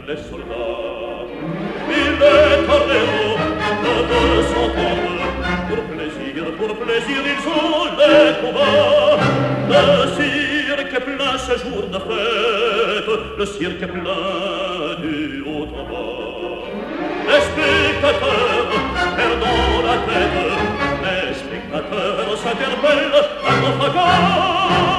les soldats. Il est tardé de s'entendre. Pour plaisir, ils ont les combats. Le cirque est plein ce jour de fête. Le cirque est plein du haut en bas. Les spectateurs perdant la tête. Les spectateurs s'interpellent à grand fracas.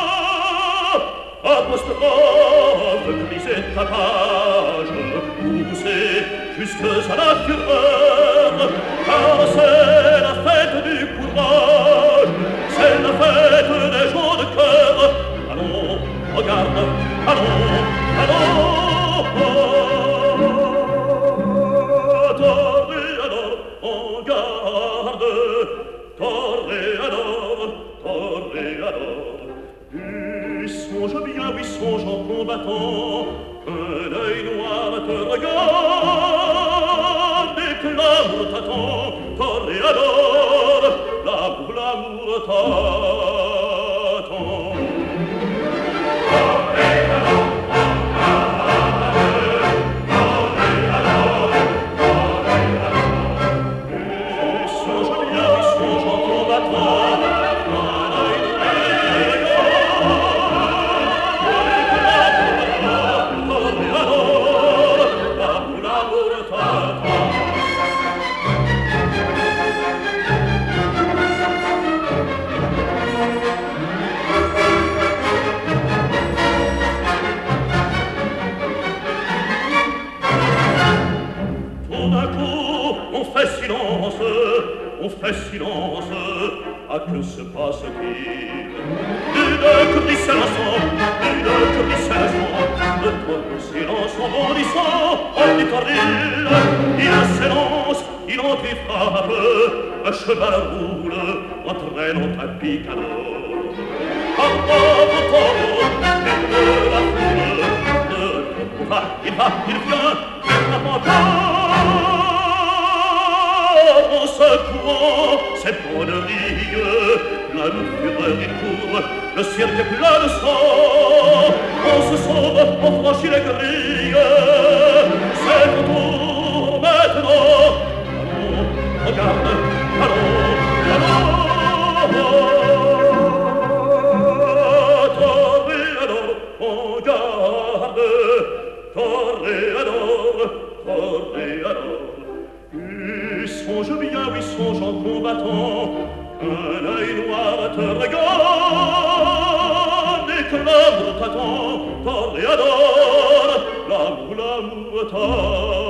Apostrophe, cris et tapage, poussés jusque à la fureur, car c'est la fête du courage, c'est la fête des gens de cœur. Allons, regarde, allons, allons, toréador, en garde, toréador, toréador. Songe bien, oui, songe en combattant, un œil noir te regarde, et que l'amour t'attend, toréador, l'amour t'attend. On fait silence, à que se passe-t-il? Une crissalaçon, une crissalaçon, le ton silence en bondissant, en étorille, il s'élance, il entre et frappe, un cheval roule, entraînant un picador. Pardon, et la foule, il va, il vient, il n'a pas en secouant ses bonneries, la fureur il court, le cirque est plein de sang. On se sauve, on franchit les grilles, c'est ton tour maintenant. Allons, regarde, allons, allons. Toréador, on garde, toréador, toréador. Songe bien, oui, songe en combattant, un œil noir te regarde et que l'amour t'attend, toréador, l'amour t'attend.